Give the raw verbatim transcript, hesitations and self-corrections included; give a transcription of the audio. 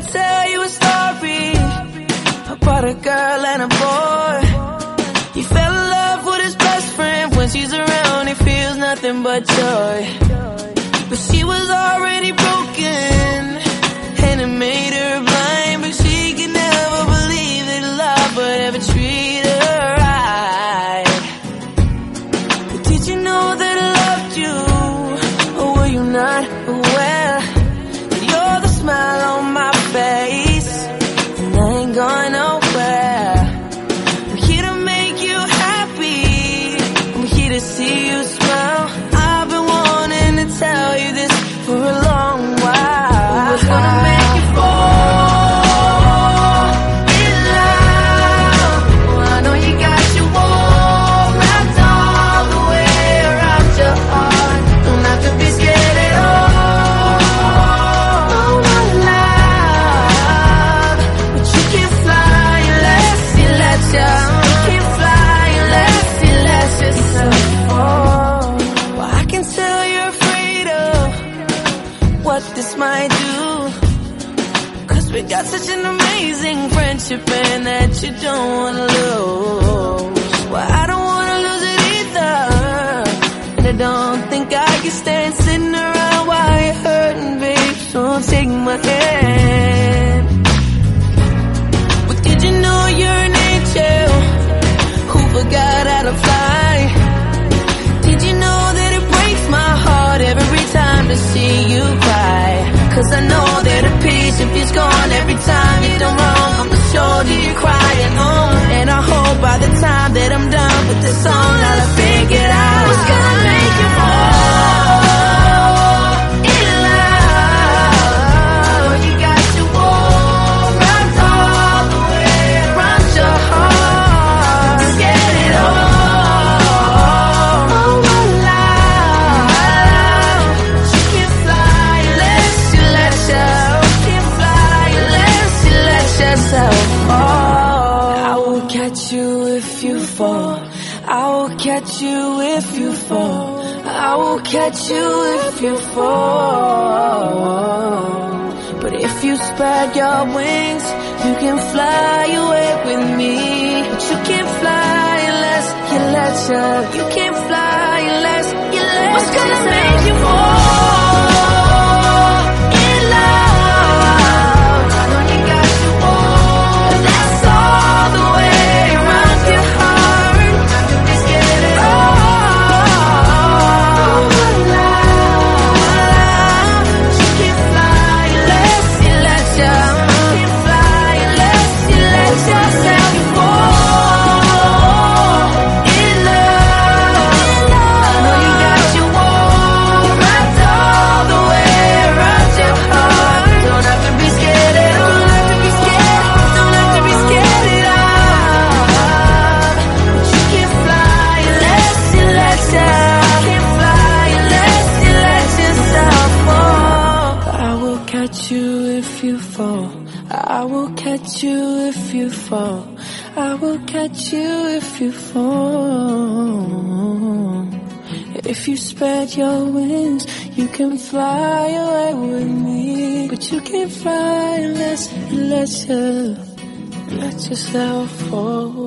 tell you a story about a girl and a boy. He fell in love with his best friend. When she's around, he feels nothing but joy. But she was already broken, and it made her blind. But she could never believe that love would ever treat her right. But did you know that I loved you? Or were you not aware that you're the smile on my face, and I ain't going nowhere? I'm here to make you happy, I'm here to see you smile. I've been wanting to tell you this for a long while. What's gonna make you fall in love? Well, I know you got your wall wrapped all the way around your heart. Don't have to be scared at all. Oh, my love, but you can fly unless you let you. You can fly unless you let yourself fall. Well, I can tell you're afraid of what this might do, 'cause we got such an amazing friendship and that you don't wanna lose. Well, I don't wanna lose it either, and I don't think I can stand sitting around while you're hurting, babe. So take my hand. But did you know you're an angel who forgot how to fly? Did you know that it breaks my heart every time to see you cry? 'Cause I know that a piece of you's gone every time you done wrong. On the shoulder you're crying on, and I hope by the time that I'm done with this song I'll have figured out what's gonna make you fall in love. You got your wall wrapped all the way around your heart. Just get it all. Oh, my love, you can fly unless you let you. You can fly unless you let yourself fall. I will catch you if you fall. I will catch you if you fall. I will catch you if you fall. But if you spread your wings, you can fly away with me. But you can't fly unless you let you. You can't fly unless you let. What's gonna make you fall in love? I know you got your wall, that's all the way around your heart. Just get it all. My love, you can't fly unless you let you. You can't fly unless you let yourself fall in love. I know you got your wall wrapped all the way around your heart. Don't have to be scared at all. Don't have to be scared. Don't have to be scared at all. But you can't fly unless you let you. You can't fly unless you let yourself fall. I will catch you if you fall. I will catch you if you fall. I will catch you if you fall. If you spread your wings, you can fly away with me. But you can't fly unless you let you let yourself fall.